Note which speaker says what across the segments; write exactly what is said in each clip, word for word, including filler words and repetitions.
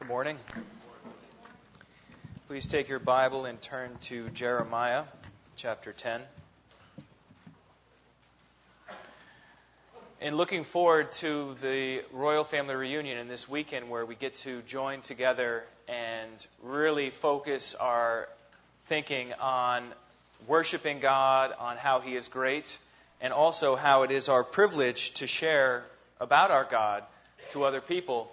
Speaker 1: Morning. Please take your Bible and turn to Jeremiah chapter ten. In looking forward to the Royal Family Reunion in this weekend where we get to join together and really focus our thinking on worshiping God, on how He is great, and also how it is our privilege to share about our God to other people,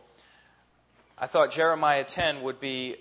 Speaker 1: I thought Jeremiah ten would be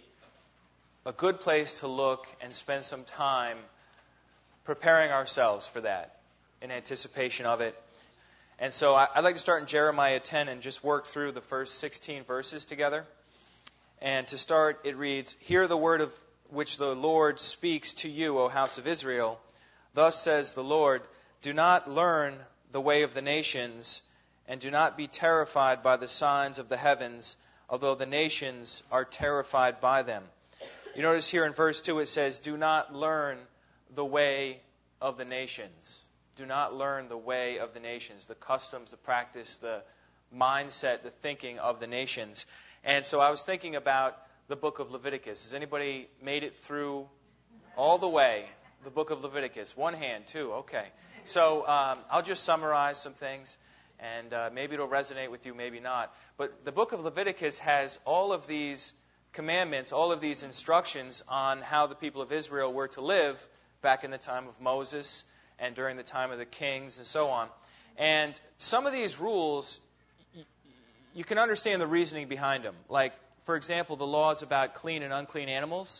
Speaker 1: a good place to look and spend some time preparing ourselves for that in anticipation of it. And so I'd like to start in Jeremiah ten and just work through the first sixteen verses together. And to start, it reads, "Hear the word of which the Lord speaks to you, O house of Israel. Thus says the Lord, do not learn the way of the nations, and do not be terrified by the signs of the heavens, although the nations are terrified by them." You notice here in verse two it says, do not learn the way of the nations. Do not learn the way of the nations, the customs, the practice, the mindset, the thinking of the nations. And so I was thinking about the book of Leviticus. Has anybody made it through all the way, the book of Leviticus? One hand, two, okay. So um, I'll just summarize some things. And uh, maybe it'll resonate with you, maybe not. But the book of Leviticus has all of these commandments, all of these instructions on how the people of Israel were to live back in the time of Moses and during the time of the kings and so on. And some of these rules, y- you can understand the reasoning behind them. Like, for example, the laws about clean and unclean animals.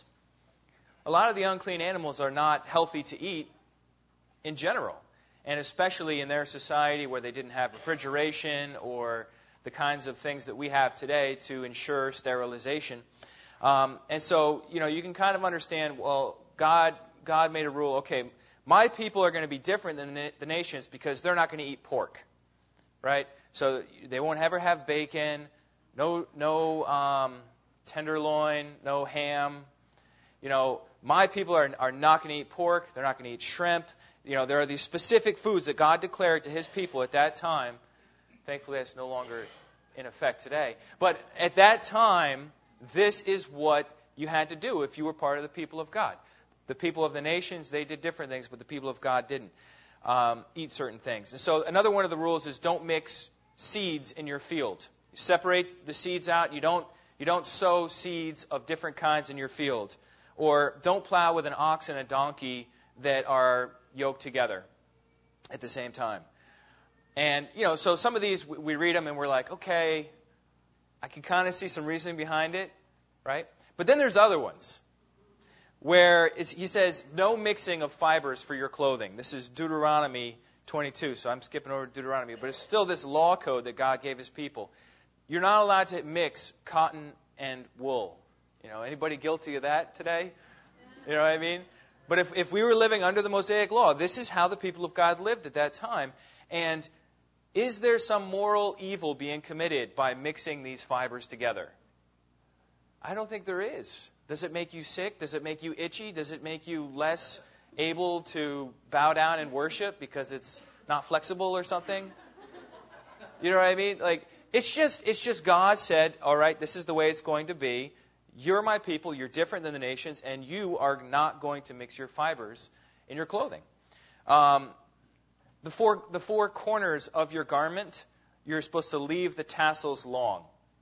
Speaker 1: A lot of the unclean animals are not healthy to eat in general. And especially in their society where they didn't have refrigeration or the kinds of things that we have today to ensure sterilization. Um, and so, you know, you can kind of understand, well, God God made a rule, okay, my people are going to be different than the, the nations because they're not going to eat pork, right? So they won't ever have bacon, no, no um, tenderloin, no ham. You know, my people are, are not going to eat pork, they're not going to eat shrimp. You know, there are these specific foods that God declared to His people at that time. Thankfully, that's no longer in effect today. But at that time, this is what you had to do if you were part of the people of God. The people of the nations, they did different things, but the people of God didn't um, eat certain things. And so another one of the rules is don't mix seeds in your field. You separate the seeds out. You don't, you don't sow seeds of different kinds in your field. Or don't plow with an ox and a donkey that are yoked together at the same time. And, you know, so some of these, we read them and we're like, okay, I can kind of see some reasoning behind it, right? But then there's other ones where it's, he says, no mixing of fibers for your clothing. This is Deuteronomy twenty-two, so I'm skipping over Deuteronomy, but it's still this law code that God gave His people. You're not allowed to mix cotton and wool. You know, anybody guilty of that today? You know what I mean? But if, if we were living under the Mosaic law, this is how the people of God lived at that time. And is there some moral evil being committed by mixing these fibers together? I don't think there is. Does it make you sick? Does it make you itchy? Does it make you less able to bow down and worship because it's not flexible or something? You know what I mean? Like, it's just, it's just God said, all right, this is the way it's going to be. You're my people, you're different than the nations, and you are not going to mix your fibers in your clothing. Um, the four the four corners of your garment, you're supposed to leave the tassels long.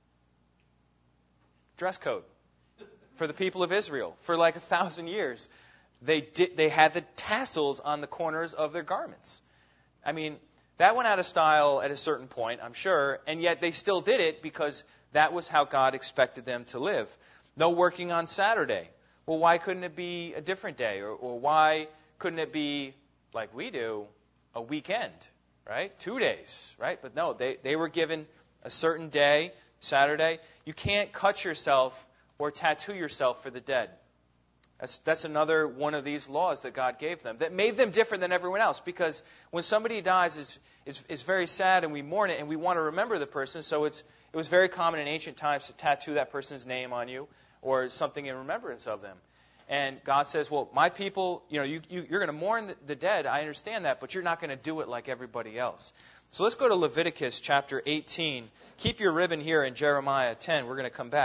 Speaker 1: Dress code for the people of Israel. For like a thousand years, they did, they had the tassels on the corners of their garments. I mean, that went out of style at a certain point, I'm sure, and yet they still did it because that was how God expected them to live. No working on Saturday. Well, why couldn't it be a different day? Or, or why couldn't it be, like we do, a weekend, right? Two days, right? But no, they, they were given a certain day, Saturday. You can't cut yourself or tattoo yourself for the dead. That's, that's another one of these laws that God gave them that made them different than everyone else, because when somebody dies, it's, it's, it's very sad and we mourn it and we want to remember the person, so it's it was very common in ancient times to tattoo that person's name on you or something in remembrance of them. And God says, well, my people, you know, you, you, you're going to mourn the, the dead, I understand that, but you're not going to do it like everybody else. So let's go to Leviticus chapter eighteen. Keep your ribbon here in Jeremiah ten. We're going to come back.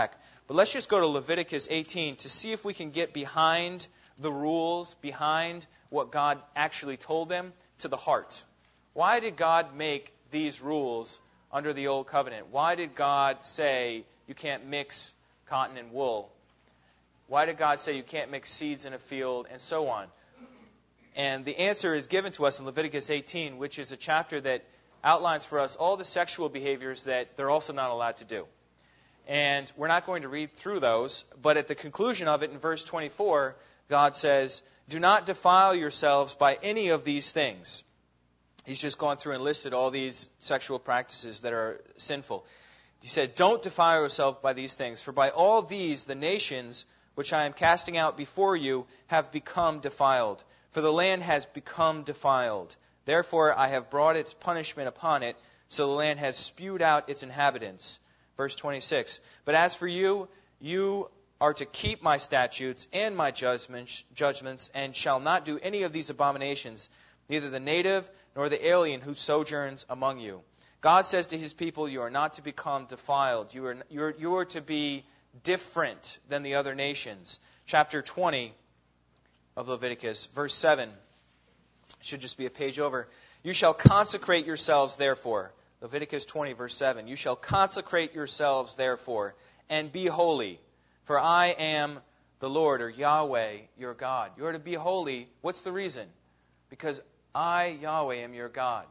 Speaker 1: But let's just go to Leviticus eighteen to see if we can get behind the rules, behind what God actually told them, to the heart. Why did God make these rules under the Old Covenant? Why did God say you can't mix cotton and wool? Why did God say you can't mix seeds in a field, and so on? And the answer is given to us in Leviticus eighteen, which is a chapter that outlines for us all the sexual behaviors that they're also not allowed to do. And we're not going to read through those, but at the conclusion of it in verse twenty-four, God says, "Do not defile yourselves by any of these things." He's just gone through and listed all these sexual practices that are sinful. He said, "Don't defile yourself by these things, for by all these the nations which I am casting out before you have become defiled. For the land has become defiled. Therefore I have brought its punishment upon it, so the land has spewed out its inhabitants." Verse twenty-six, "But as for you, you are to keep my statutes and my judgments, judgments, and shall not do any of these abominations, neither the native nor the alien who sojourns among you." God says to his people, you are not to become defiled. You are, you are, you are to be different than the other nations. Chapter twenty of Leviticus, verse seven. Should just be a page over. "You shall consecrate yourselves, therefore." Leviticus twenty, verse seven. "You shall consecrate yourselves, therefore, and be holy, for I am the Lord," or Yahweh, your God. You are to be holy. What's the reason? Because I, Yahweh, am your God.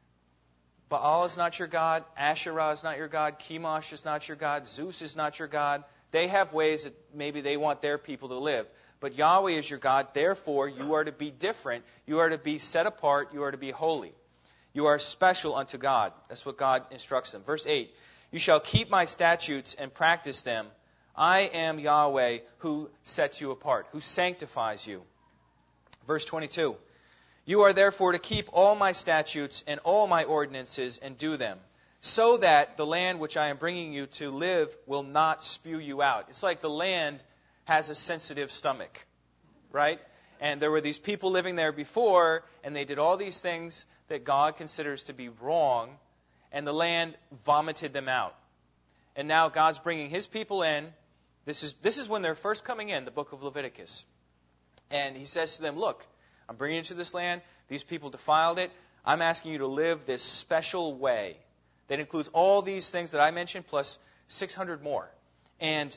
Speaker 1: Baal is not your God. Asherah is not your God. Chemosh is not your God. Zeus is not your God. They have ways that maybe they want their people to live. But Yahweh is your God. Therefore, you are to be different. You are to be set apart. You are to be holy. You are special unto God. That's what God instructs them. Verse eight, "You shall keep my statutes and practice them. I am Yahweh who sets you apart, who sanctifies you." Verse twenty-two, "You are therefore to keep all my statutes and all my ordinances and do them, so that the land which I am bringing you to live will not spew you out." It's like the land has a sensitive stomach, right? And there were these people living there before, and they did all these things that God considers to be wrong, and the land vomited them out. And now God's bringing his people in. This is, this is when they're first coming in, the book of Leviticus. And he says to them, look, I'm bringing you to this land. These people defiled it. I'm asking you to live this special way that includes all these things that I mentioned, plus six hundred more. And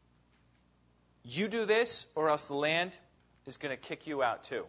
Speaker 1: you do this, or else the land is going to kick you out too.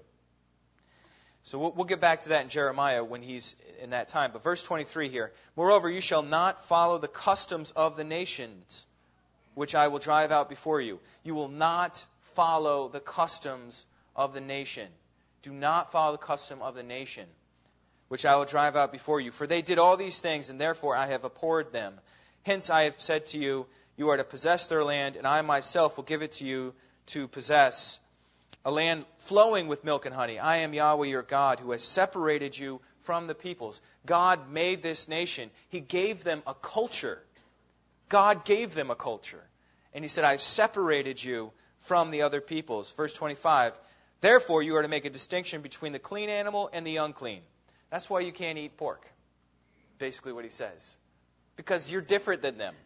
Speaker 1: So we'll, we'll get back to that in Jeremiah when he's in that time. But verse twenty-three here, "Moreover, you shall not follow the customs of the nations, which I will drive out before you." You will not follow the customs of the nation. Do not follow the custom of the nation, which I will drive out before you. For they did all these things, and therefore I have abhorred them. Hence I have said to you, you are to possess their land, and I myself will give it to you to possess, a land flowing with milk and honey. I am Yahweh your God, who has separated you from the peoples. God made this nation. He gave them a culture. God gave them a culture. And he said, I've separated you from the other peoples. Verse twenty-five, "Therefore you are to make a distinction between the clean animal and the unclean." That's why you can't eat pork. Basically what he says. Because you're different than them.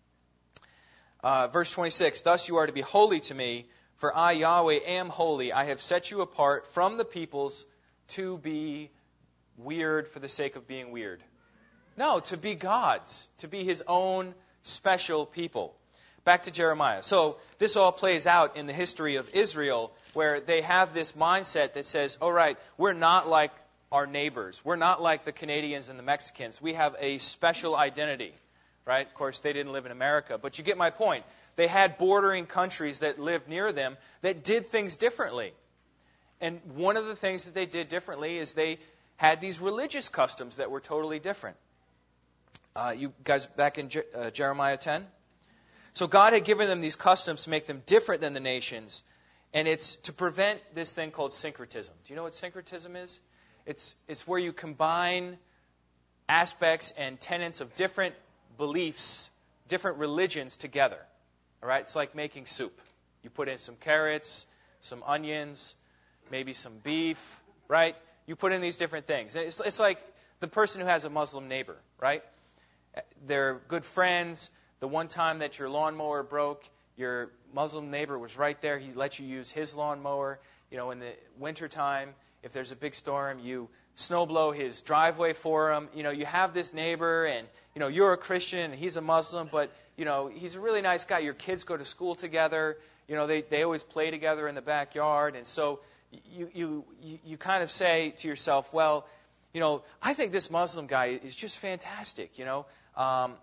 Speaker 1: Uh, verse twenty-six, "Thus you are to be holy to me, for I, Yahweh, am holy. I have set you apart from the peoples to be weird for the sake of being weird." No, to be God's, to be his own special people. Back to Jeremiah. So this all plays out in the history of Israel, where they have this mindset that says, all right, we're not like our neighbors. We're not like the Canadians and the Mexicans. We have a special identity, right? Of course, they didn't live in America, but you get my point. They had bordering countries that lived near them that did things differently. And one of the things that they did differently is they had these religious customs that were totally different. Uh, you guys back in Je- uh, Jeremiah ten? So God had given them these customs to make them different than the nations, and it's to prevent this thing called syncretism. Do you know what syncretism is? It's, it's where you combine aspects and tenets of different beliefs, different religions together. All right? It's like making soup. You put in some carrots, some onions, maybe some beef, right? You put in these different things. It's, it's like the person who has a Muslim neighbor, right? They're good friends. The one time that your lawnmower broke, your Muslim neighbor was right there. He let you use his lawnmower. You know, in the wintertime, if there's a big storm, you snow blow his driveway for him. You know, you have this neighbor, and, you know, you're a Christian and he's a Muslim, but, you know, he's a really nice guy. Your kids go to school together. You know, they, they always play together in the backyard. And so you, you, you, you kind of say to yourself, well, you know, I think this Muslim guy is just fantastic, you know. Um,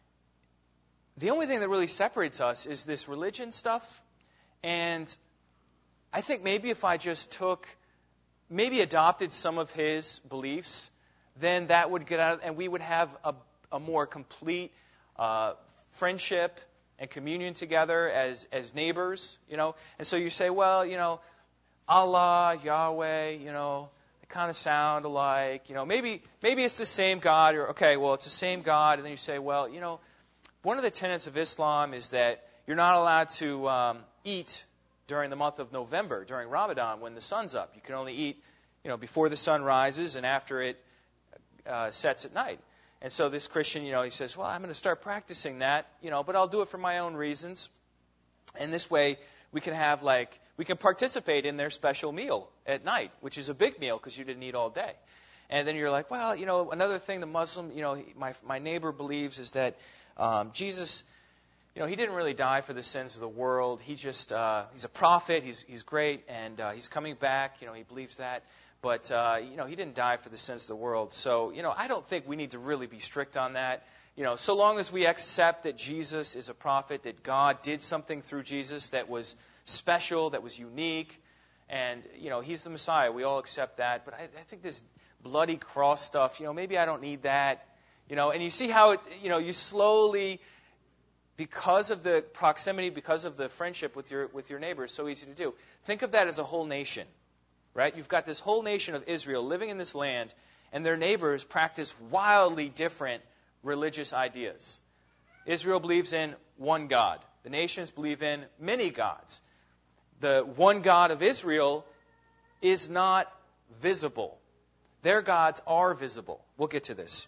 Speaker 1: the only thing that really separates us is this religion stuff. And I think maybe if I just took, maybe adopted some of his beliefs, then that would get out, and we would have a, a more complete uh, friendship and communion together as as neighbors, you know. And so you say, well, you know, Allah, Yahweh, you know, they kind of sound alike, you know. Maybe maybe it's the same God, or okay, well, it's the same God, and then you say, well, you know, one of the tenets of Islam is that you're not allowed to um, eat during the month of November, during Ramadan, when the sun's up. You can only eat, you know, before the sun rises and after it uh, sets at night. And so this Christian, you know, he says, well, I'm going to start practicing that, you know, but I'll do it for my own reasons. And this way, we can have, like, we can participate in their special meal at night, which is a big meal because you didn't eat all day. And then you're like, well, you know, another thing the Muslim, you know, my my neighbor believes is that um, Jesus, you know, he didn't really die for the sins of the world. He just, uh, he's a prophet. He's he's great, and uh, he's coming back. You know, he believes that. But, uh, you know, he didn't die for the sins of the world. So, you know, I don't think we need to really be strict on that. You know, so long as we accept that Jesus is a prophet, that God did something through Jesus that was special, that was unique, and, you know, he's the Messiah. We all accept that. But I, I think this bloody cross stuff, you know, maybe I don't need that. You know, and you see how, it, you know, you slowly, because of the proximity, because of the friendship with your with your neighbor, it's so easy to do. Think of that as a whole nation, right? You've got this whole nation of Israel living in this land, and their neighbors practice wildly different religious ideas. Israel believes in one God. The nations believe in many gods. The one God of Israel is not visible. Their gods are visible. We'll get to this.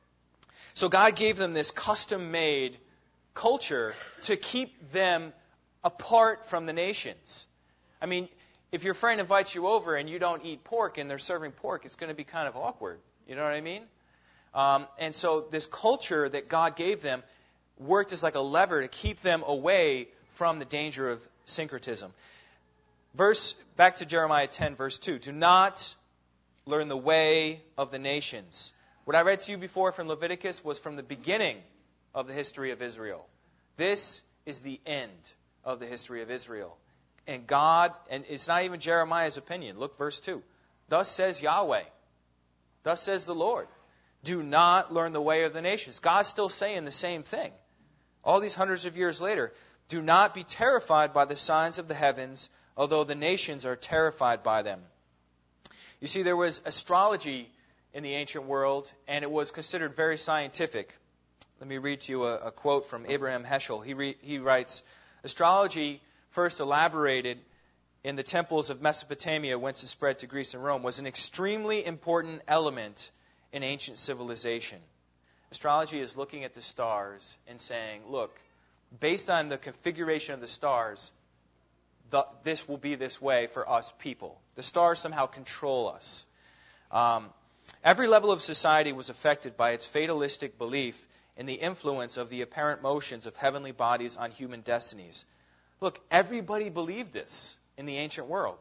Speaker 1: So God gave them this custom-made culture to keep them apart from the nations. I mean, if your friend invites you over and you don't eat pork and they're serving pork, it's going to be kind of awkward. You know what I mean? Um, and so this culture that God gave them worked as like a lever to keep them away from the danger of syncretism. Verse, back to Jeremiah ten, verse two. Do not learn the way of the nations. What I read to you before from Leviticus was from the beginning of the history of Israel. This is the end of the history of Israel. And God, and it's not even Jeremiah's opinion. Look, verse two. Thus says Yahweh. Thus says the Lord. Do not learn the way of the nations. God's still saying the same thing. All these hundreds of years later. Do not be terrified by the signs of the heavens, although the nations are terrified by them. You see, there was astrology in the ancient world, and it was considered very scientific. Let me read to you a, a quote from Abraham Heschel. He, re, he writes, astrology, first elaborated in the temples of Mesopotamia, whence it spread to Greece and Rome, was an extremely important element in ancient civilization. Astrology is looking at the stars and saying, look, based on the configuration of the stars, the, this will be this way for us people. The stars somehow control us. Um, every level of society was affected by its fatalistic belief in the influence of the apparent motions of heavenly bodies on human destinies. Look, everybody believed this in the ancient world.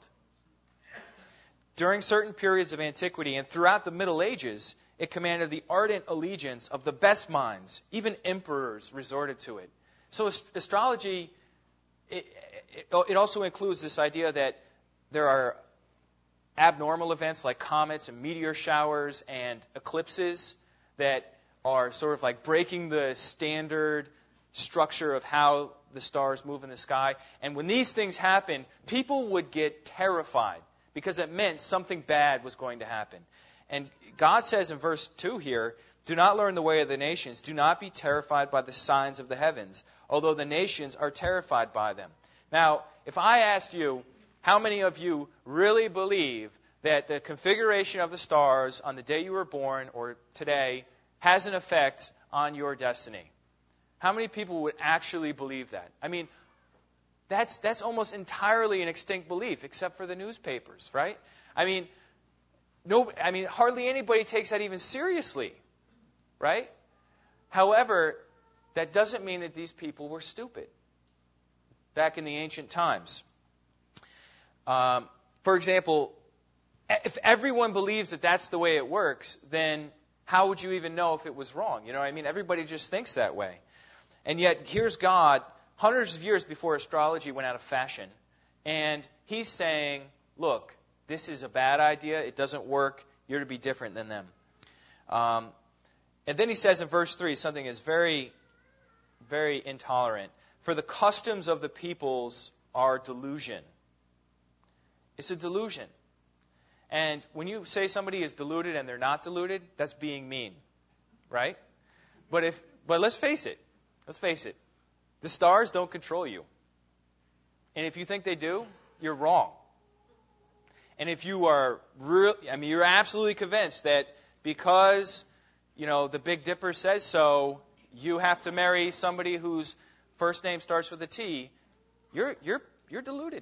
Speaker 1: During certain periods of antiquity and throughout the Middle Ages, it commanded the ardent allegiance of the best minds. Even emperors resorted to it. So astrology, it, it, it also includes this idea that there are abnormal events like comets and meteor showers and eclipses that are sort of like breaking the standard structure of how the stars move in the sky. And when these things happen, people would get terrified because it meant something bad was going to happen. And God says in verse two here, do not learn the way of the nations. Do not be terrified by the signs of the heavens, although the nations are terrified by them. Now, if I asked you, how many of you really believe that the configuration of the stars on the day you were born or today has an effect on your destiny? How many people would actually believe that? I mean, That's that's almost entirely an extinct belief, except for the newspapers, right? I mean, no, I mean, hardly anybody takes that even seriously, right? However, that doesn't mean that these people were stupid back in the ancient times. Um, for example, if everyone believes that that's the way it works, then how would you even know if it was wrong? You know what I mean? Everybody just thinks that way. And yet, here's God, hundreds of years before astrology went out of fashion, and he's saying, look, this is a bad idea. It doesn't work. You're to be different than them. Um, and then he says in verse three something is very, very intolerant. For the customs of the peoples are delusion. It's a delusion. And when you say somebody is deluded and they're not deluded, that's being mean, right? But if, but let's face it. Let's face it. The stars don't control you. And if you think they do, you're wrong. And if you are real, I mean, you're absolutely convinced that because, you know, the Big Dipper says so, you have to marry somebody whose first name starts with a T, you're you're you're deluded.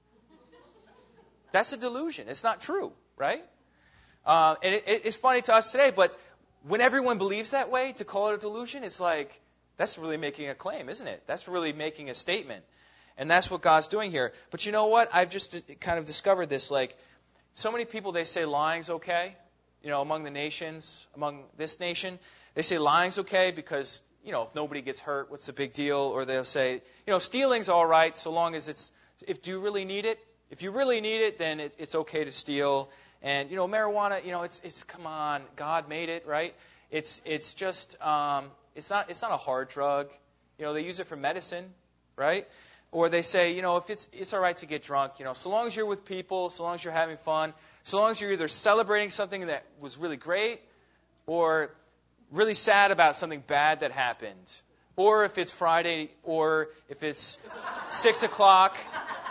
Speaker 1: That's a delusion. It's not true, right? Uh, and it, it, it's funny to us today, but when everyone believes that way, to call it a delusion, it's like, that's really making a claim, isn't it? That's really making a statement. And that's what God's doing here. But you know what? I've just kind of discovered this. Like, so many people, they say lying's okay. You know, among the nations, among this nation, they say lying's okay because, you know, if nobody gets hurt, what's the big deal? Or they'll say, you know, stealing's all right so long as it's, if do you really need it? If you really need it, then it, it's okay to steal. And, you know, marijuana, you know, it's, it's come on, God made it, right? It's, it's just, um, it's not, it's not a hard drug. You know, they use it for medicine, right? Or they say, you know, if it's, it's all right to get drunk, you know, so long as you're with people, so long as you're having fun, so long as you're either celebrating something that was really great or really sad about something bad that happened. Or if it's Friday, or if it's six o'clock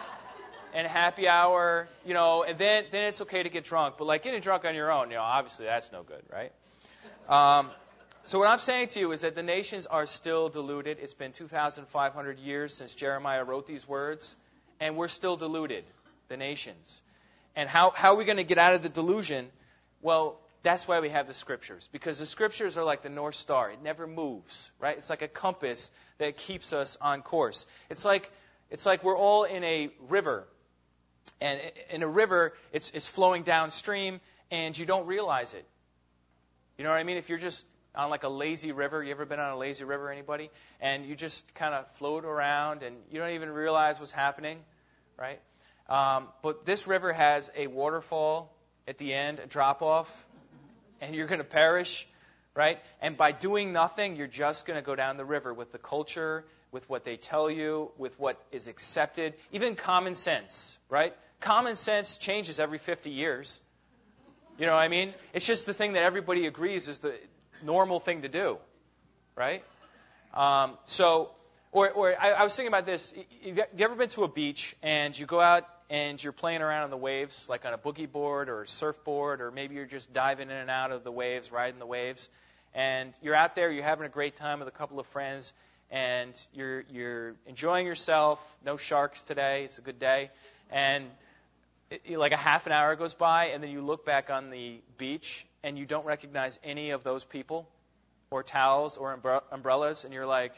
Speaker 1: and happy hour, you know, and then, then it's okay to get drunk. But like getting drunk on your own, you know, obviously that's no good, right? Um, so what I'm saying to you is that the nations are still deluded. It's been two thousand five hundred years since Jeremiah wrote these words, and we're still deluded, the nations. And how, how are we going to get out of the delusion? Well, that's why we have the Scriptures, because the Scriptures are like the North Star. It never moves, right? It's like a compass that keeps us on course. It's like, it's like we're all in a river. And in a river, it's, it's flowing downstream, and you don't realize it. You know what I mean? If you're just on like a lazy river, you ever been on a lazy river, anybody? And you just kind of float around, and you don't even realize what's happening, right? Um, but this river has a waterfall at the end, a drop-off, and you're going to perish, right? And by doing nothing, you're just going to go down the river with the culture, with what they tell you, with what is accepted, even common sense, right? Common sense changes every fifty years. You know what I mean? It's just the thing that everybody agrees is the normal thing to do, right? Um, so, or, or I, I was thinking about this. Have you ever been to a beach and you go out and you're playing around on the waves, like on a boogie board or a surfboard, or maybe you're just diving in and out of the waves, riding the waves, and you're out there, you're having a great time with a couple of friends, and you're you're enjoying yourself. No sharks today. It's a good day. And it, like a half an hour goes by, and then you look back on the beach, and you don't recognize any of those people or towels or umbre- umbrellas, and you're like,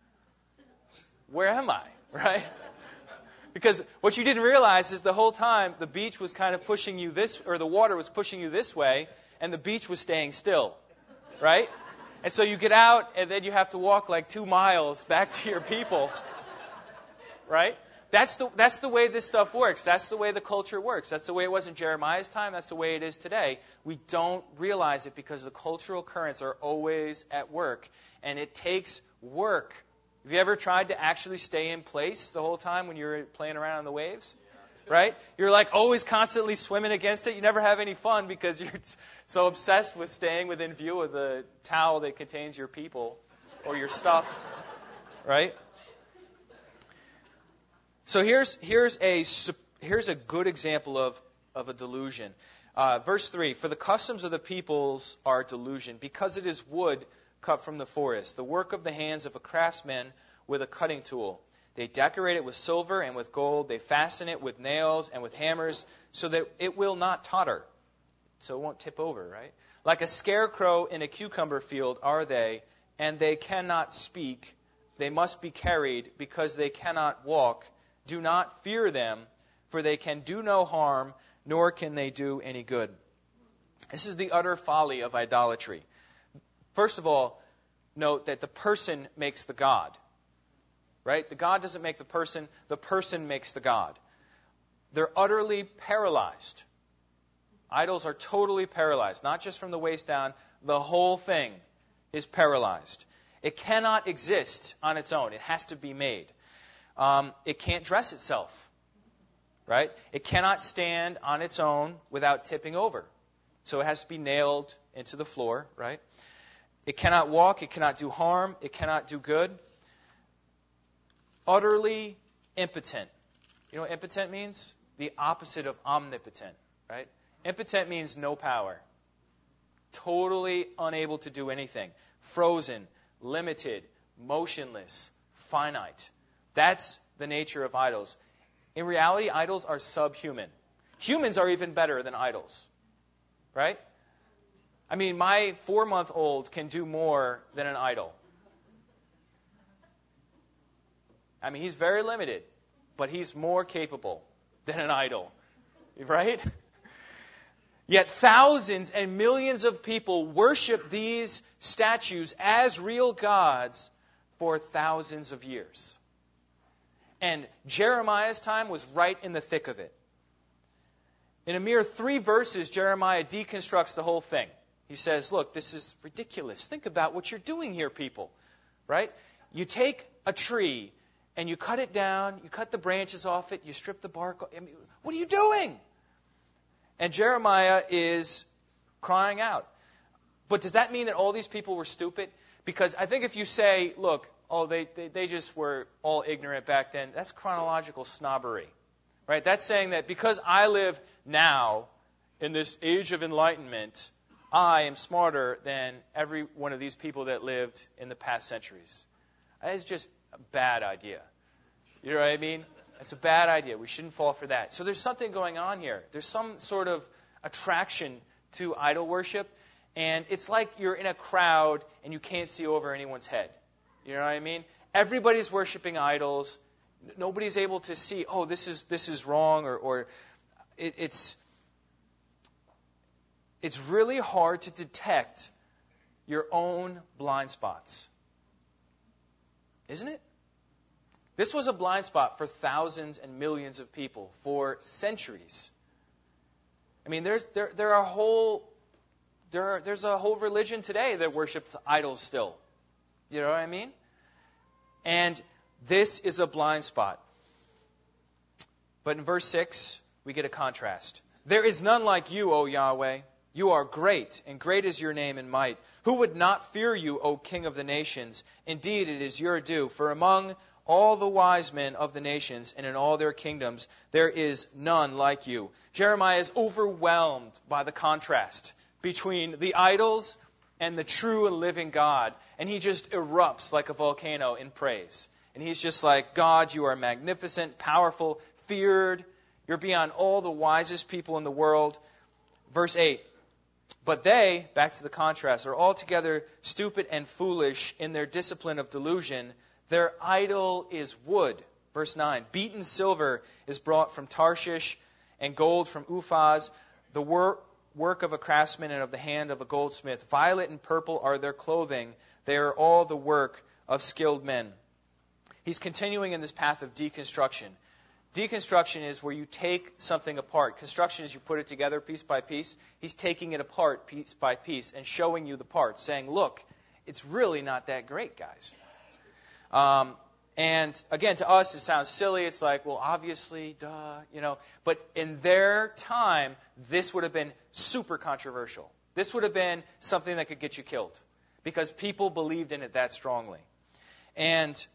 Speaker 1: where am I, right? Because what you didn't realize is the whole time the beach was kind of pushing you this, or the water was pushing you this way, and the beach was staying still, right? And so you get out, and then you have to walk like two miles back to your people, right? That's the that's the way this stuff works. That's the way the culture works. That's the way it was in Jeremiah's time. That's the way it is today. We don't realize it because the cultural currents are always at work, and it takes work. Have you ever tried to actually stay in place the whole time when you're playing around on the waves? Right? You're like always constantly swimming against it. You never have any fun because you're so obsessed with staying within view of the towel that contains your people or your stuff. Right? So here's here's a here's a good example of of a delusion. Uh, verse three: For the customs of the peoples are delusion, because it is wood cut from the forest, the work of the hands of a craftsman with a cutting tool. They decorate it with silver and with gold. They fasten it with nails and with hammers so that it will not totter, so it won't tip over, right? Like a scarecrow in a cucumber field are they, and they cannot speak. They must be carried because they cannot walk. Do not fear them, for they can do no harm, nor can they do any good. This is the utter folly of idolatry. First of all, note that the person makes the God. Right? The God doesn't make the person. The person makes the God. They're utterly paralyzed. Idols are totally paralyzed, not just from the waist down. The whole thing is paralyzed. It cannot exist on its own. It has to be made. Um, it can't dress itself. Right? It cannot stand on its own without tipping over. So it has to be nailed into the floor. Right? It cannot walk. It cannot do harm. It cannot do good. Utterly impotent. You know what impotent means? The opposite of omnipotent, right? Impotent means no power. Totally unable to do anything. Frozen, limited, motionless, finite. That's the nature of idols. In reality, idols are subhuman. Humans are even better than idols, right? I mean, my four-month-old can do more than an idol. I mean, he's very limited, but he's more capable than an idol, right? Yet thousands and millions of people worship these statues as real gods for thousands of years. And Jeremiah's time was right in the thick of it. In a mere three verses, Jeremiah deconstructs the whole thing. He says, look, this is ridiculous. Think about what you're doing here, people, right? You take a tree and you cut it down, you cut the branches off it, you strip the bark off. I mean, what are you doing? And Jeremiah is crying out. But does that mean that all these people were stupid? Because I think if you say, look, oh, they, they, they just were all ignorant back then, that's chronological snobbery. Right? That's saying that because I live now in this age of enlightenment, I am smarter than every one of these people that lived in the past centuries. That is just a bad idea. You know what I mean? It's a bad idea. We shouldn't fall for that. So there's something going on here. There's some sort of attraction to idol worship, and it's like you're in a crowd and you can't see over anyone's head. You know what I mean? Everybody's worshiping idols. Nobody's able to see, oh, this is this is wrong, or, or it, it's it's really hard to detect your own blind spots. Isn't it? This was a blind spot for thousands and millions of people for centuries. I mean, there's there there are whole there are, there's a whole religion today that worships idols still. You know what I mean? And this is a blind spot. But in verse six, we get a contrast. There is none like you, O Yahweh. You are great, and great is your name in might. Who would not fear you, O King of the nations? Indeed, it is your due. For among all the wise men of the nations and in all their kingdoms, there is none like you. Jeremiah is overwhelmed by the contrast between the idols and the true and living God. And he just erupts like a volcano in praise. And he's just like, God, you are magnificent, powerful, feared. You're beyond all the wisest people in the world. Verse eight. But they, back to the contrast, are altogether stupid and foolish in their discipline of delusion. Their idol is wood. Verse nine. Beaten silver is brought from Tarshish, and gold from Uphaz, the wor- work of a craftsman and of the hand of a goldsmith. Violet and purple are their clothing. They are all the work of skilled men. He's continuing in this path of deconstruction. Deconstruction is where you take something apart. Construction is you put it together piece by piece. He's taking it apart piece by piece and showing you the parts, saying, look, it's really not that great, guys. Um, and again, to us, it sounds silly. It's like, well, obviously, duh, you know. But in their time, this would have been super controversial. This would have been something that could get you killed because people believed in it that strongly. And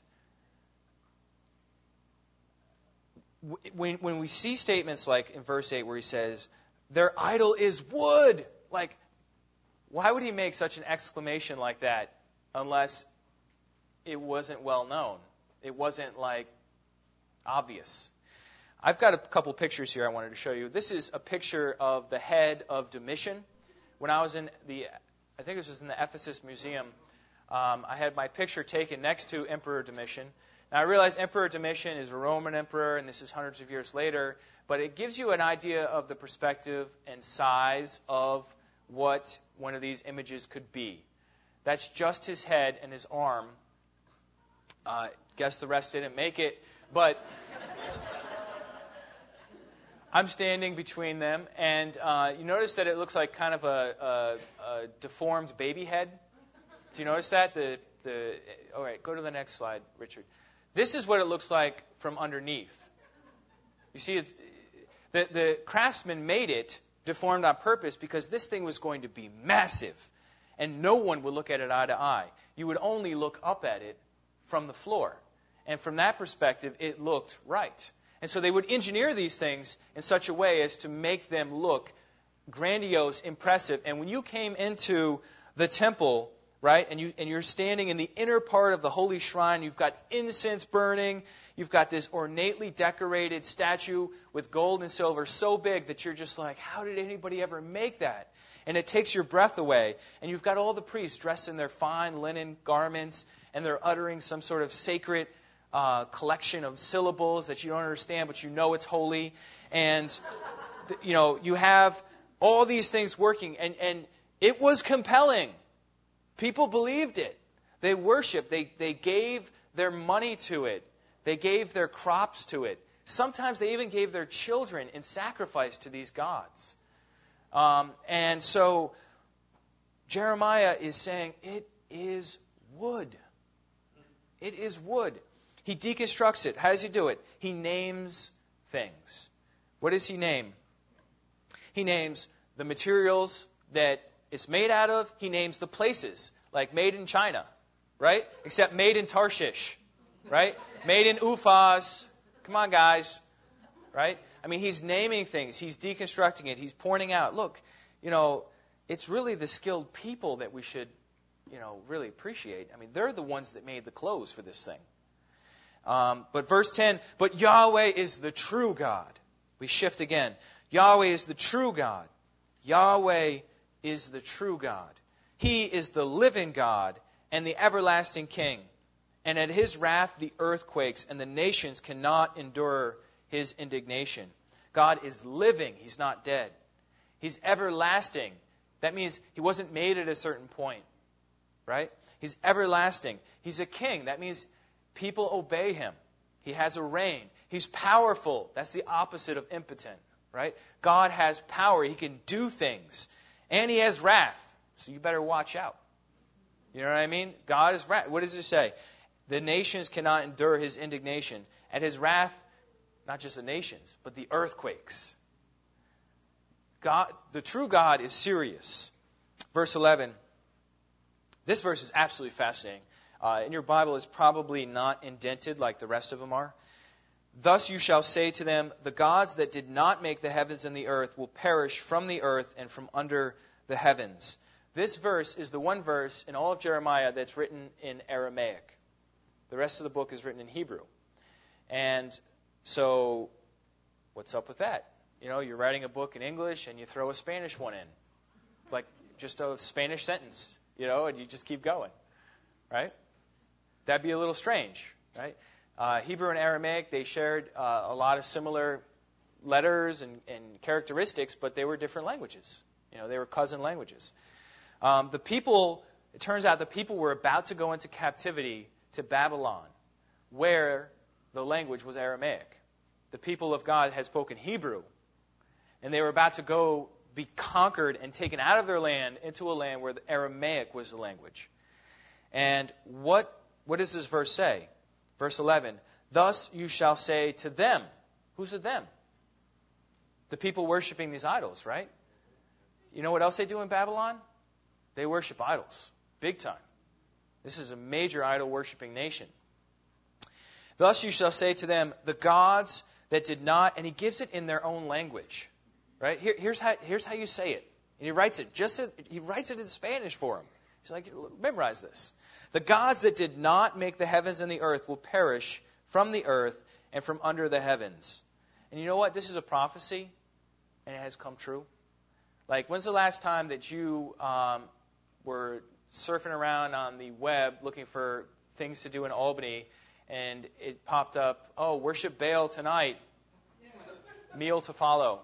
Speaker 1: When, when we see statements like in verse eight where he says, their idol is wood, like, why would he make such an exclamation like that unless it wasn't well known? It wasn't like obvious. I've got a couple pictures here I wanted to show you. This is a picture of the head of Domitian. When I was in the, I think this was in the Ephesus Museum, um, I had my picture taken next to Emperor Domitian. Now, I realize Emperor Domitian is a Roman emperor, and this is hundreds of years later, but it gives you an idea of the perspective and size of what one of these images could be. That's just his head and his arm. Uh, guess the rest didn't make it, but I'm standing between them, and uh, you notice that it looks like kind of a, a, a deformed baby head. Do you notice that? The the all right, go to the next slide, Richard. This is what it looks like from underneath. You see, it's, the, the craftsman made it deformed on purpose because this thing was going to be massive, and no one would look at it eye to eye. You would only look up at it from the floor. And from that perspective, it looked right. And so they would engineer these things in such a way as to make them look grandiose, impressive. And when you came into the temple, right, and, you, and you're standing in the inner part of the holy shrine, you've got incense burning, you've got this ornately decorated statue with gold and silver so big that you're just like, how did anybody ever make that? And it takes your breath away. And you've got all the priests dressed in their fine linen garments, and they're uttering some sort of sacred uh, collection of syllables that you don't understand, but you know it's holy. And, th- you know, you have all these things working, and, and it was compelling. People believed it. They worshiped. They, they gave their money to it. They gave their crops to it. Sometimes they even gave their children in sacrifice to these gods. Um, and so Jeremiah is saying, it is wood. It is wood. He deconstructs it. How does he do it? He names things. What does he name? He names the materials that it's made out of. He names the places, like made in China, right? Except made in Tarshish, right? Made in Ufaz. Come on, guys, right? I mean, he's naming things. He's deconstructing it. He's pointing out, look, you know, it's really the skilled people that we should, you know, really appreciate. I mean, they're the ones that made the clothes for this thing. Um, but verse ten, but Yahweh is the true God. We shift again. Yahweh is the true God. Yahweh is the true God. He is the living God and the everlasting King. And at his wrath the earth quakes, and the nations cannot endure his indignation. God is living. He's not dead. He's everlasting. That means he wasn't made at a certain point, right? He's everlasting. He's a king. That means people obey him. He has a reign. He's powerful. That's the opposite of impotent, right? God has power. He can do things. And he has wrath. So you better watch out. You know what I mean? God is wrath. What does it say? The nations cannot endure his indignation. At his wrath, not just the nations, but the earthquakes. God, the true God is serious. Verse eleven. This verse is absolutely fascinating. Uh, in your Bible, it's probably not indented like the rest of them are. Thus you shall say to them, the gods that did not make the heavens and the earth will perish from the earth and from under the heavens. This verse is the one verse in all of Jeremiah that's written in Aramaic. The rest of the book is written in Hebrew. And so, what's up with that? You know, you're writing a book in English and you throw a Spanish one in. Like just a Spanish sentence, you know, and you just keep going. Right? That'd be a little strange, right? Uh, Hebrew and Aramaic, they shared uh, a lot of similar letters and, and characteristics, but they were different languages. You know, they were cousin languages. Um, the people, it turns out the people were about to go into captivity to Babylon, where the language was Aramaic. The people of God had spoken Hebrew, and they were about to go be conquered and taken out of their land into a land where the Aramaic was the language. And what what does this verse say? Verse eleven, thus you shall say to them. Who's the them? The people worshiping these idols, right? You know what else they do in Babylon? They worship idols, big time. This is a major idol-worshiping nation. Thus you shall say to them, the gods that did not, and he gives it in their own language, right? Here, here's how here's how you say it, and he writes it just he writes it in Spanish for them. He's like, memorize this. The gods that did not make the heavens and the earth will perish from the earth, and from under the heavens. And you know what? This is a prophecy, and it has come true. Like, when's the last time that you um, were surfing around on the web looking for things to do in Albany, and it popped up, oh, worship Baal tonight, meal to follow.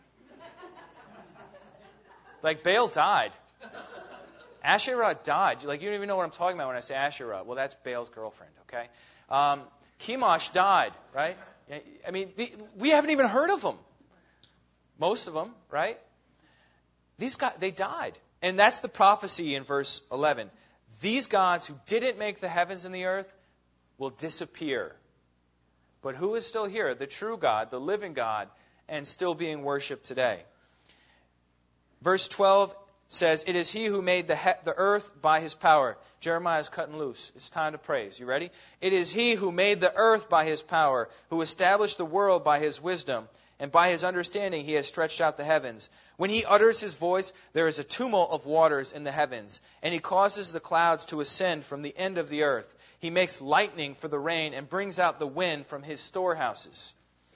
Speaker 1: Like, Baal died. Asherah died. Like, you don't even know what I'm talking about when I say Asherah. Well, that's Baal's girlfriend, okay? Um, Chemosh died, right? I mean, the, we haven't even heard of them. Most of them, right? These guys, they died. And that's the prophecy in verse eleven. These gods who didn't make the heavens and the earth will disappear. But who is still here? The true God, the living God, and still being worshipped today. Verse twelve says, it is he who made the, he- the earth by his power. Jeremiah's cutting loose. It's time to praise. You ready? It is he who made the earth by his power, who established the world by his wisdom, and by his understanding he has stretched out the heavens. When he utters his voice, there is a tumult of waters in the heavens, and he causes the clouds to ascend from the end of the earth. He makes lightning for the rain and brings out the wind from his storehouses.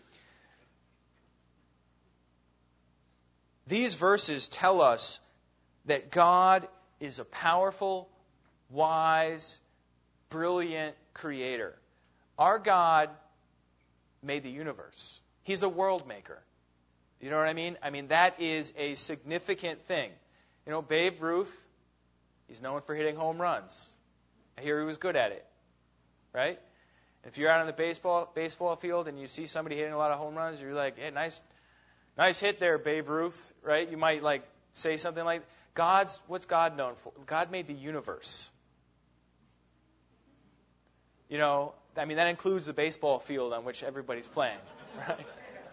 Speaker 1: These verses tell us that God is a powerful, wise, brilliant creator. Our God made the universe. He's a world maker. You know what I mean? I mean, that is a significant thing. You know, Babe Ruth, he's known for hitting home runs. I hear he was good at it, right? If you're out on the baseball baseball field and you see somebody hitting a lot of home runs, you're like, hey, nice, nice hit there, Babe Ruth, right? You might like say something like, God's, what's God known for? God made the universe. You know, I mean, that includes the baseball field on which everybody's playing, right?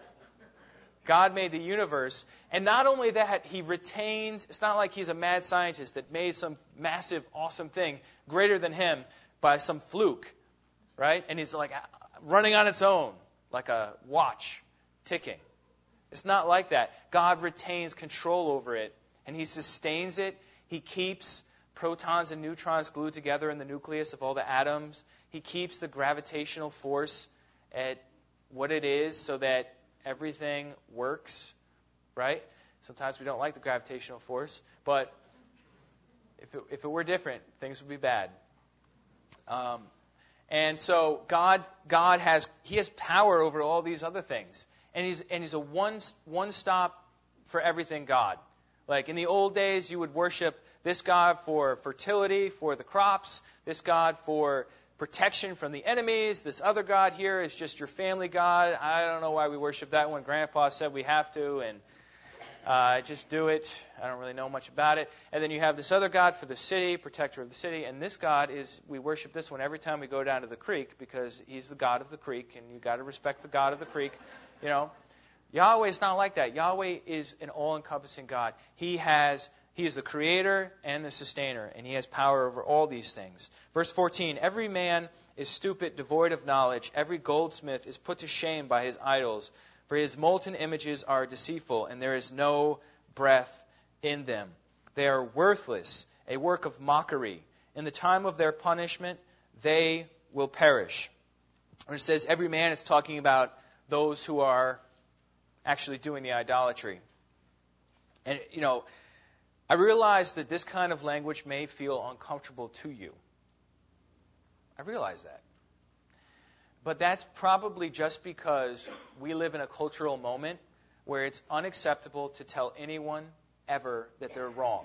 Speaker 1: God made the universe, and not only that, he retains, it's not like he's a mad scientist that made some massive, awesome thing greater than him by some fluke, right? And he's like running on its own, like a watch ticking. It's not like that. God retains control over it, and he sustains it. He keeps protons and neutrons glued together in the nucleus of all the atoms. He keeps the gravitational force at what it is so that everything works, right? Sometimes we don't like the gravitational force, but if it, if it were different, things would be bad. Um, and so God, God has He has power over all these other things, and He's and He's a one one stop for everything God. Like in the old days, you would worship this God for fertility, for the crops, this God for protection from the enemies. This other God here is just your family God. I don't know why we worship that one. Grandpa said we have to, and uh, just do it. I don't really know much about it. And then you have this other God for the city, protector of the city. And this God is, we worship this one every time we go down to the creek because he's the God of the creek, and you've got to respect the God of the creek, you know. Yahweh is not like that. Yahweh is an all-encompassing God. He has He is the creator and the sustainer, and he has power over all these things. Verse fourteen, every man is stupid, devoid of knowledge. Every goldsmith is put to shame by his idols, for his molten images are deceitful, and there is no breath in them. They are worthless, a work of mockery. In the time of their punishment, they will perish. When it says every man, it's talking about those who are actually doing the idolatry. And, you know, I realize that this kind of language may feel uncomfortable to you. I realize that. But that's probably just because we live in a cultural moment where it's unacceptable to tell anyone ever that they're wrong.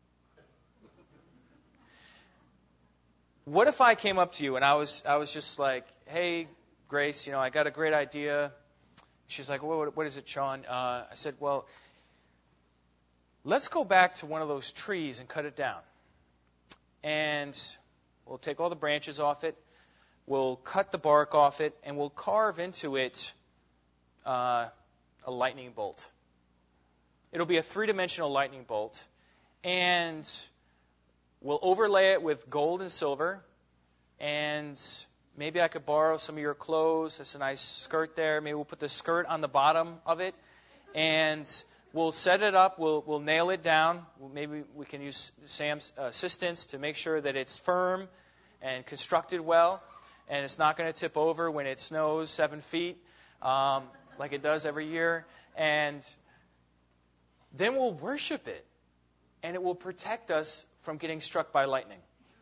Speaker 1: What if I came up to you and I was I was just like, hey, Grace, you know, I got a great idea. She's like, what, what is it, Sean? Uh, I said, well, let's go back to one of those trees and cut it down. And we'll take all the branches off it. We'll cut the bark off it, and we'll carve into it uh, a lightning bolt. It'll be a three-dimensional lightning bolt. And we'll overlay it with gold and silver. And maybe I could borrow some of your clothes. There's a nice skirt there. Maybe we'll put the skirt on the bottom of it. And we'll set it up. We'll we'll nail it down. Maybe we can use Sam's assistance to make sure that it's firm and constructed well. and it's not going to tip over when it snows seven feet, um, like it does every year. And then we'll worship it, and it will protect us from getting struck by lightning.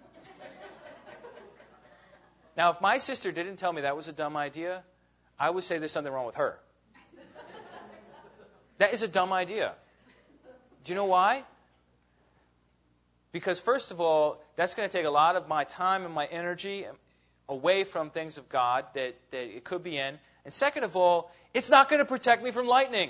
Speaker 1: Now, if my sister didn't tell me that was a dumb idea, I would say there's something wrong with her. That is a dumb idea. Do you know why? Because first of all, that's going to take a lot of my time and my energy away from things of God that, that it could be in. And second of all, it's not going to protect me from lightning.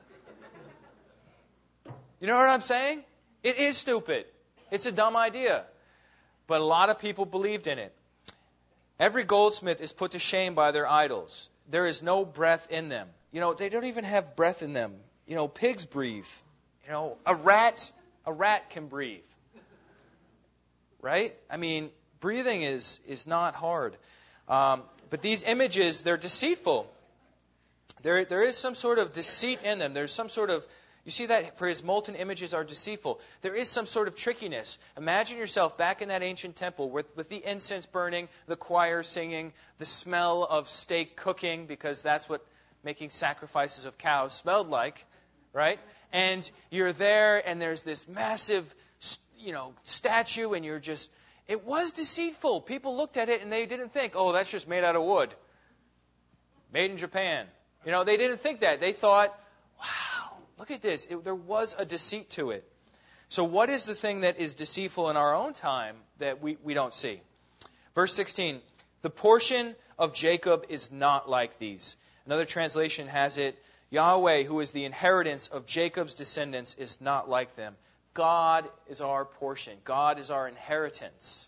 Speaker 1: You know what I'm saying? It is stupid. It's a dumb idea. But a lot of people believed in it. Every goldsmith is put to shame by their idols. There is no breath in them. You know, they don't even have breath in them. You know, pigs breathe. You know, a rat, a rat can breathe. Right? I mean, breathing is, is not hard. Um, but these images, they're deceitful. There, there is some sort of deceit in them. There's some sort of, you see that for his molten images are deceitful. There is some sort of trickiness. Imagine yourself back in that ancient temple with, with the incense burning, the choir singing, the smell of steak cooking, because that's what making sacrifices of cows smelled like, right? And you're there, and there's this massive, you know, statue, and you're just, it was deceitful. People looked at it, and they didn't think, oh, that's just made out of wood. Made in Japan. You know, they didn't think that. They thought, wow, look at this. It, there was a deceit to it. So what is the thing that is deceitful in our own time that we, we don't see? Verse sixteen, the portion of Jacob is not like these. Another translation has it, Yahweh, who is the inheritance of Jacob's descendants, is not like them. God is our portion. God is our inheritance.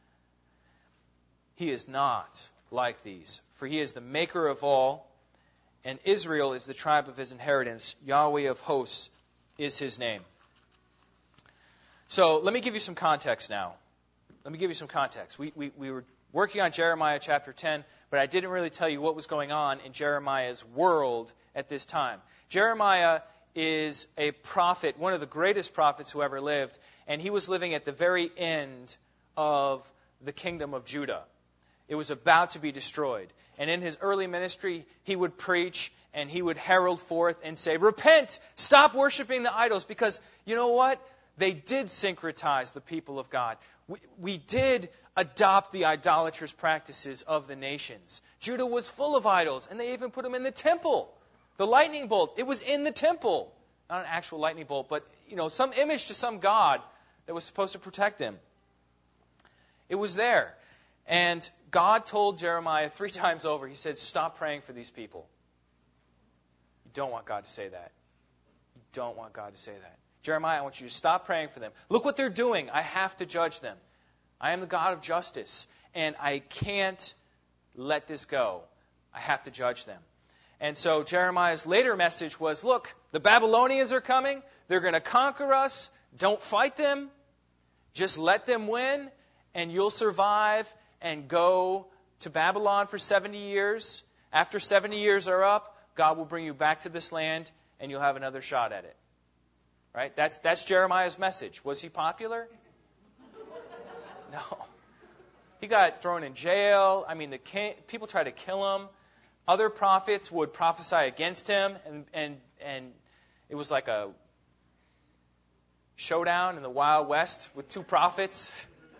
Speaker 1: He is not like these. For he is the maker of all, and Israel is the tribe of his inheritance. Yahweh of hosts is his name. So let me give you some context now. Let me give you some context. We, we, we were working on Jeremiah chapter ten, but I didn't really tell you what was going on in Jeremiah's world at this time. Jeremiah is a prophet, one of the greatest prophets who ever lived, and he was living at the very end of the kingdom of Judah. It was about to be destroyed. And in his early ministry, he would preach and he would herald forth and say, repent, stop worshiping the idols, because you know what? They did syncretize the people of God. We, we did adopt the idolatrous practices of the nations. Judah was full of idols, and they even put them in the temple. The lightning bolt, it was in the temple. Not an actual lightning bolt, but you know, some image to some god that was supposed to protect them. It was there. And God told Jeremiah three times over, he said, stop praying for these people. You don't want God to say that. You don't want God to say that. Jeremiah, I want you to stop praying for them. Look what they're doing. I have to judge them. I am the God of justice, and I can't let this go. I have to judge them. And so Jeremiah's later message was, look, the Babylonians are coming. They're going to conquer us. Don't fight them. Just let them win, and you'll survive and go to Babylon for seventy years. After seventy years are up, God will bring you back to this land, and you'll have another shot at it. Right? That's that's Jeremiah's message. Was he popular? No. He got thrown in jail. I mean, the king, people tried to kill him. Other prophets would prophesy against him, and, and, and it was like a showdown in the Wild West with two prophets.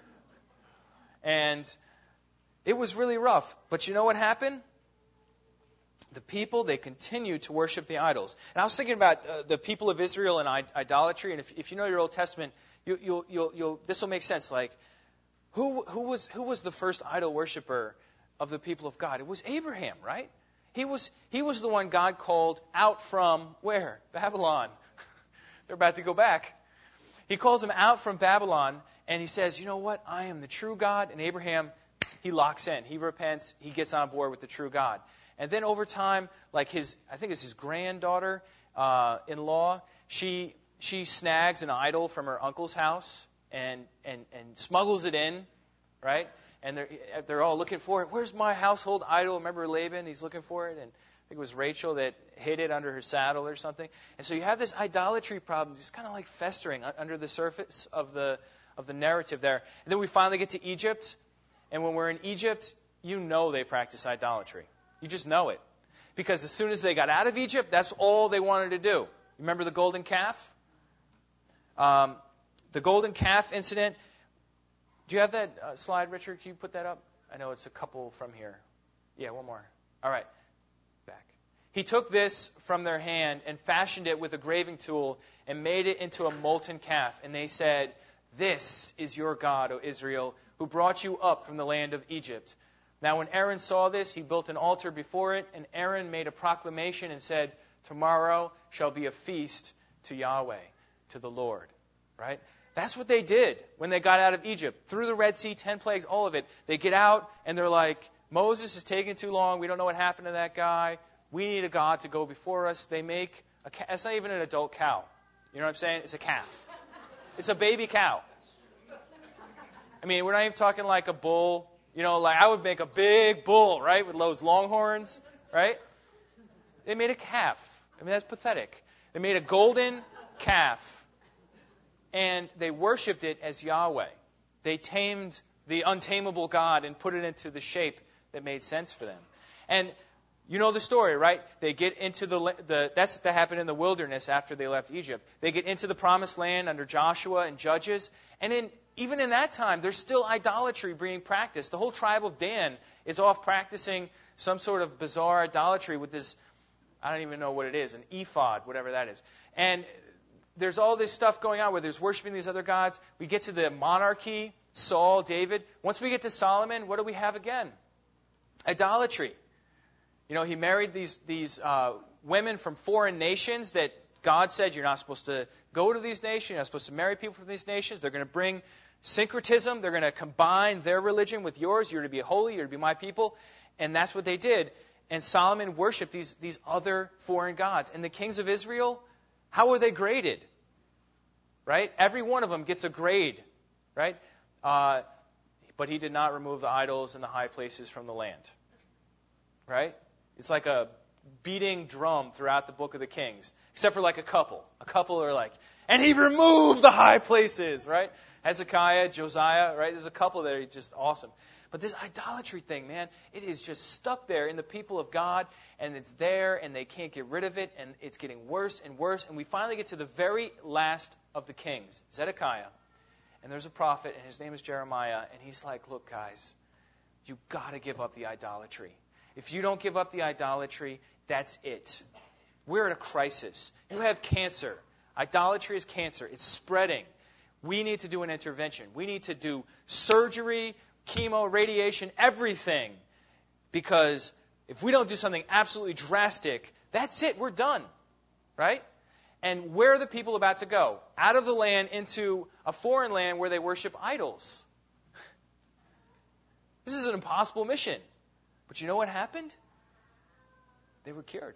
Speaker 1: And it was really rough. But you know what happened? The people, they continued to worship the idols. And I was thinking about uh, the people of Israel and I- idolatry. And if, if you know your Old Testament, you, you'll, you'll, you'll, this will make sense. Like, who, who was, who was the first idol worshiper of the people of God? It was Abraham, right? He was, he was the one God called out from where? Babylon. They're about to go back. He calls him out from Babylon, and he says, you know what? I am the true God. And Abraham, he locks in. He repents. He gets on board with the true God. And then over time, like his, I think it's his granddaughter uh, in law, she she snags an idol from her uncle's house and and and smuggles it in, right? And they're they're all looking for it. Where's my household idol? Remember Laban? He's looking for it, and I think it was Rachel that hid it under her saddle or something. And so you have this idolatry problem, just kind of like festering under the surface of the of the narrative there. And then we finally get to Egypt, and when we're in Egypt, you know they practice idolatry. You just know it. Because as soon as they got out of Egypt, that's all they wanted to do. Remember the golden calf? Um, the golden calf incident. Do you have that uh, slide, Richard? Can you put that up? I know it's a couple from here. Yeah, one more. All right. Back. He took this from their hand and fashioned it with a graving tool and made it into a molten calf. And they said, "This is your God, O Israel, who brought you up from the land of Egypt." Now when Aaron saw this, he built an altar before it, and Aaron made a proclamation and said, "Tomorrow shall be a feast to Yahweh, to the Lord." Right? That's what they did when they got out of Egypt. Through the Red Sea, ten plagues, all of it. They get out, and they're like, "Moses is taking too long. We don't know what happened to that guy. We need a God to go before us." They make a calf. It's not even an adult cow. You know what I'm saying? It's a calf. It's a baby cow. I mean, we're not even talking like a bull. You know, like I would make a big bull, right, with those long horns, right? They made a calf. I mean, that's pathetic. They made a golden calf, and they worshipped it as Yahweh. They tamed the untamable God and put it into the shape that made sense for them. And you know the story, right? They get into the, the that's that happened in the wilderness after they left Egypt. They get into the promised land under Joshua and Judges, and in even in that time, there's still idolatry being practiced. The whole tribe of Dan is off practicing some sort of bizarre idolatry with this, I don't even know what it is, an ephod, whatever that is. And there's all this stuff going on where there's worshiping these other gods. We get to the monarchy, Saul, David. Once we get to Solomon, what do we have again? Idolatry. You know, he married these, these uh, women from foreign nations that God said you're not supposed to go to these nations, you're not supposed to marry people from these nations. They're going to bring syncretism. They're going to combine their religion with yours. You're to be holy. You're to be my people. And that's what they did. And Solomon worshipped these, these other foreign gods. And the kings of Israel, how are they graded? Right? Every one of them gets a grade. Right? Uh, but he did not remove the idols and the high places from the land. Right? It's like a beating drum throughout the book of the Kings. Except for like a couple. A couple are like, and he removed the high places, right? Hezekiah, Josiah, right? There's a couple that are just awesome. But this idolatry thing, man, it is just stuck there in the people of God, and it's there, and they can't get rid of it, and it's getting worse and worse. And we finally get to the very last of the kings, Zedekiah. And there's a prophet, and his name is Jeremiah, and he's like, "Look, guys, you got to give up the idolatry. If you don't give up the idolatry, that's it. We're at a crisis. You have cancer. Idolatry is cancer. It's spreading. We need to do an intervention. We need to do surgery, chemo, radiation, everything. Because if we don't do something absolutely drastic, that's it. We're done. Right? And where are the people about to go? Out of the land into a foreign land where they worship idols. This is an impossible mission. But you know what happened? They were cured.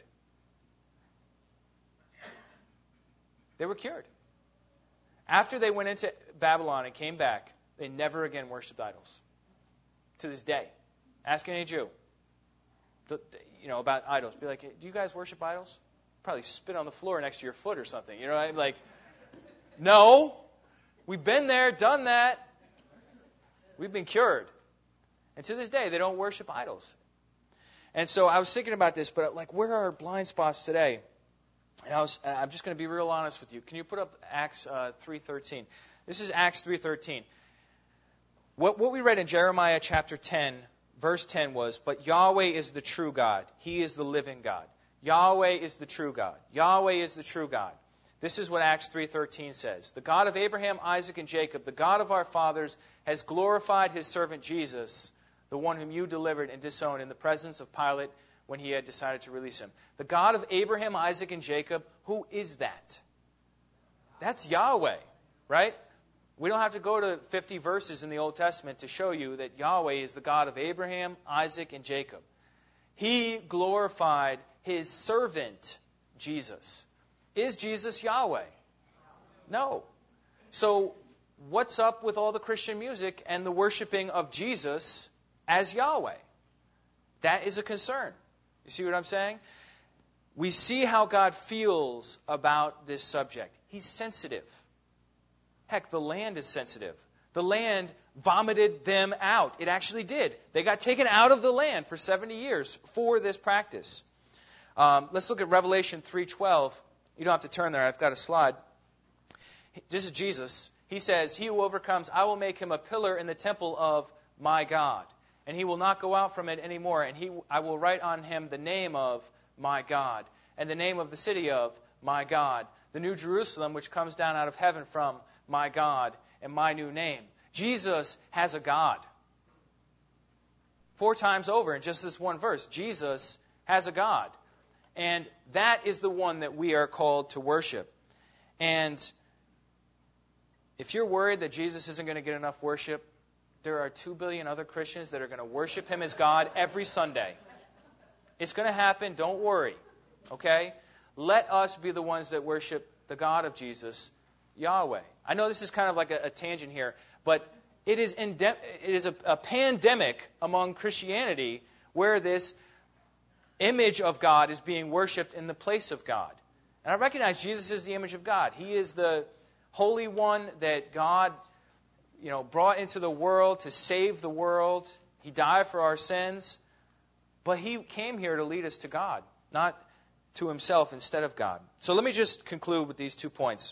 Speaker 1: They were cured. After they went into Babylon and came back, they never again worshipped idols. To this day. Ask any Jew, you know, about idols. Be like, "Do you guys worship idols?" Probably spit on the floor next to your foot or something. You know, I'm like, no, we've been there, done that. We've been cured. And to this day, they don't worship idols. And so I was thinking about this, but like, where are our blind spots today? And I was, I'm just going to be real honest with you. Can you put up Acts uh, three thirteen? This is Acts three thirteen. What, what we read in Jeremiah chapter ten, verse ten was, "But Yahweh is the true God. He is the living God." Yahweh is the true God. Yahweh is the true God. This is what Acts three thirteen says. "The God of Abraham, Isaac, and Jacob, the God of our fathers, has glorified his servant Jesus, the one whom you delivered and disowned in the presence of Pilate when he had decided to release him." The God of Abraham, Isaac, and Jacob, who is that? That's Yahweh, right? We don't have to go to fifty verses in the Old Testament to show you that Yahweh is the God of Abraham, Isaac, and Jacob. He glorified his servant, Jesus. Is Jesus Yahweh? No. So what's up with all the Christian music and the worshiping of Jesus as Yahweh? That is a concern. You see what I'm saying? We see how God feels about this subject. He's sensitive. Heck, the land is sensitive. the land vomited them out. It actually did. They got taken out of the land for seventy years for this practice. Um, let's look at Revelation three twelve. You don't have to turn there. I've got a slide. This is Jesus. He says, "He who overcomes, I will make him a pillar in the temple of my God, and he will not go out from it anymore. And he, I will write on him the name of my God, and the name of the city of my God, the new Jerusalem, which comes down out of heaven from my God, and my new name." Jesus has a God. Four times over in just this one verse, Jesus has a God. And that is the one that we are called to worship. And if you're worried that Jesus isn't going to get enough worship, there are two billion other Christians that are going to worship him as God every Sunday. It's going to happen. Don't worry. Okay? Let us be the ones that worship the God of Jesus, Yahweh. I know this is kind of like a, a tangent here, but it is, ende- it is a, a pandemic among Christianity where this image of God is being worshipped in the place of God. And I recognize Jesus is the image of God. He is the Holy One that God, you know, brought into the world to save the world. He died for our sins. But he came here to lead us to God, not to himself instead of God. So let me just conclude with these two points.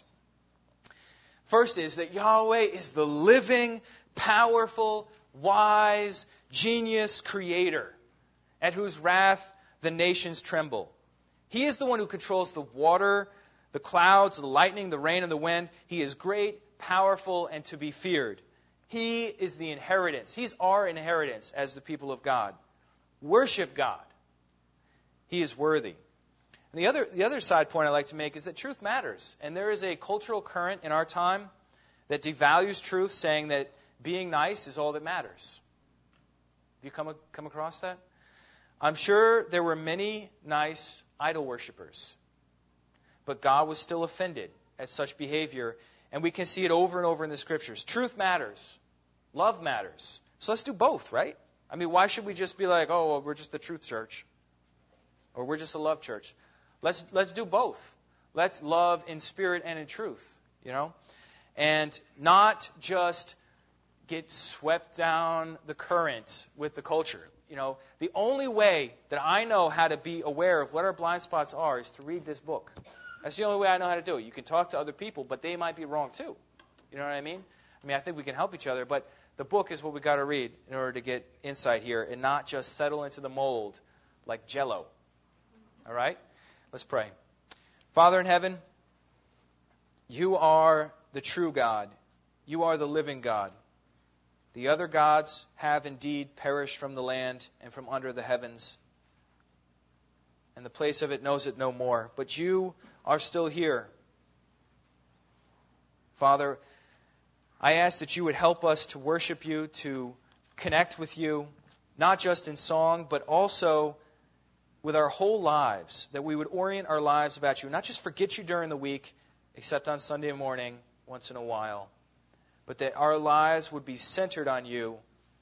Speaker 1: First is that Yahweh is the living, powerful, wise, genius creator at whose wrath the nations tremble. He is the one who controls the water, the clouds, the lightning, the rain, and the wind. He is great, powerful, and to be feared. He is the inheritance. He's our inheritance as the people of God. Worship God. He is worthy. And the other, the other side point I'd like to make is that truth matters. And there is a cultural current in our time that devalues truth, saying that being nice is all that matters. Have you come, come across that? I'm sure there were many nice idol worshippers, but God was still offended at such behavior, and we can see it over and over in the Scriptures. Truth matters. Love matters. So let's do both, right? I mean, why should we just be like, oh, well, we're just the truth church, or we're just a love church? Let's let's do both. Let's love in spirit and in truth, you know, and not just get swept down the current with the culture. You know, the only way that I know how to be aware of what our blind spots are is to read this book. That's the only way I know how to do it. You can talk to other people, but they might be wrong too. You know what I mean? I mean, I think we can help each other, but the book is what we got to read in order to get insight here and not just settle into the mold like Jell-O. All right? Let's pray. Father in heaven, you are the true God. You are the living God. The other gods have indeed perished from the land and from under the heavens, and the place of it knows it no more. But you are still here. Father, I ask that you would help us to worship you, to connect with you, not just in song, but also with our whole lives, that we would orient our lives about you, not just forget you during the week, except on Sunday morning once in a while, but that our lives would be centered on you.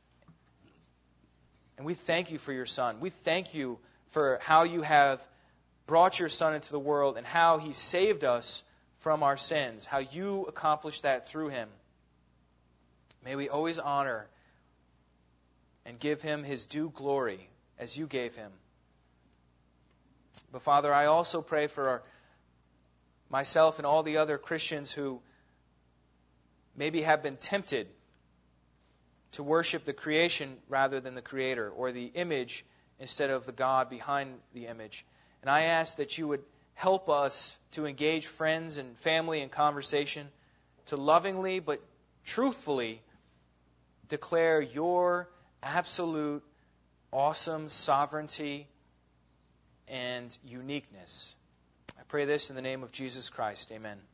Speaker 1: And we thank you for your Son. We thank you for how you have brought your Son into the world and how he saved us from our sins, how you accomplished that through him. May we always honor and give him his due glory as you gave him. But Father, I also pray for our, myself and all the other Christians who maybe have been tempted to worship the creation rather than the Creator, or the image instead of the God behind the image. And I ask that you would help us to engage friends and family in conversation, to lovingly but truthfully declare your absolute awesome sovereignty and uniqueness. I pray this in the name of Jesus Christ. Amen.